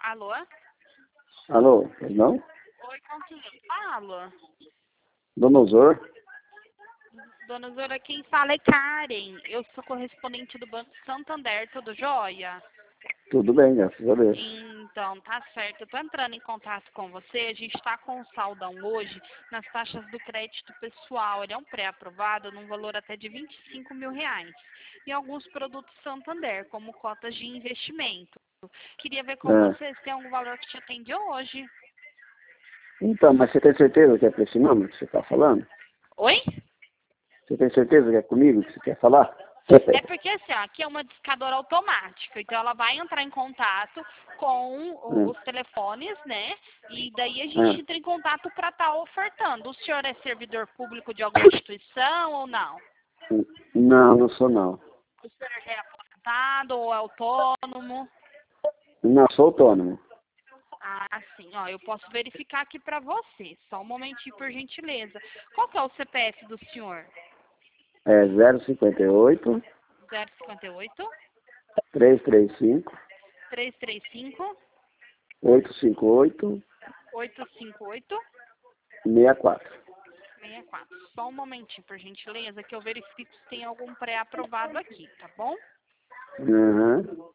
Alô? Alô, pois não? Oi, com quem eu falo? Dona Osor? Dona Zora, quem fala é Karen. Eu sou correspondente do Banco Santander, tudo jóia? Tudo bem, graças a Deus. Então, tá certo. Eu tô entrando em contato com você. A gente está com um saldão hoje nas taxas do crédito pessoal. Ele é um pré-aprovado num valor até de R$ 25.000. E alguns produtos Santander, como cotas de investimento. Queria ver com Ah. você se tem algum valor que te atende hoje. Então, mas você tem certeza que é para esse número que você está falando? Oi? Você tem certeza que é comigo que você quer falar? É porque assim, ó, aqui é uma discadora automática, então ela vai entrar em contato com os telefones, né? E daí a gente entra em contato para estar ofertando. O senhor é servidor público de alguma instituição ou não? Não, não sou não. O senhor é aposentado ou é autônomo? Não, sou autônomo. Ah, sim, ó, eu posso verificar aqui para você. Só um momentinho, por gentileza. Qual que é o CPF do senhor? É 058 058 335 335 858 858 64. 64. Só um momentinho, por gentileza, que eu verifico se tem algum pré-aprovado aqui, tá bom? Uhum.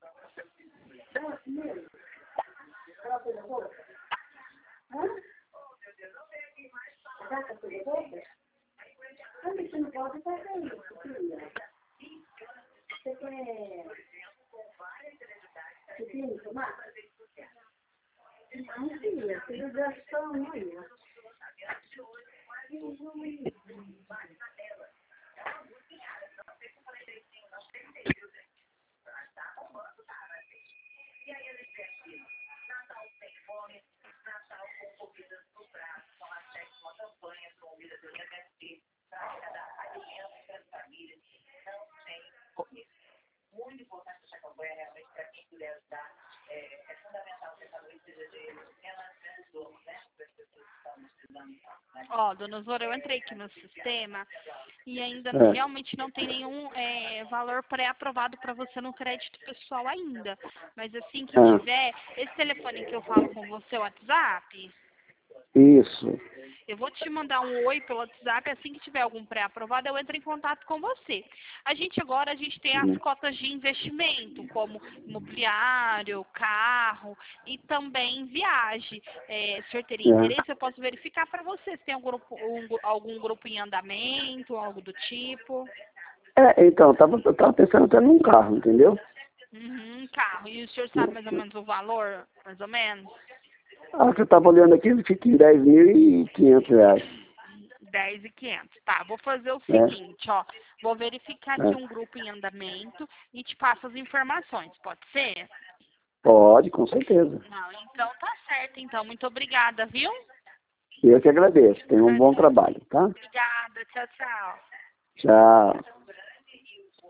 Ó, dona Zora, eu entrei aqui no sistema e ainda realmente não tem nenhum valor pré-aprovado para você no crédito pessoal ainda. Mas assim que tiver, esse telefone que eu falo com você, o WhatsApp, Isso. eu vou te mandar um oi pelo WhatsApp, assim que tiver algum pré-aprovado, eu entro em contato com você. A gente tem as cotas de investimento, como imobiliário, carro e também viagem. Se o senhor teria interesse, eu posso verificar para você se tem algum grupo em andamento, algo do tipo. Então, eu tava pensando até num carro, entendeu? Carro. E o senhor sabe mais ou menos o valor, mais ou menos? Ah, que eu tava olhando aqui, fica em R$ 10.500. 10.500. Tá, vou fazer o seguinte, ó. Vou verificar aqui um grupo em andamento e te passo as informações, pode ser? Pode, com certeza. Não, então tá certo, então. Muito obrigada, viu? Eu que agradeço. Tenha um bom trabalho, tá? Obrigada, tchau, tchau. Tchau.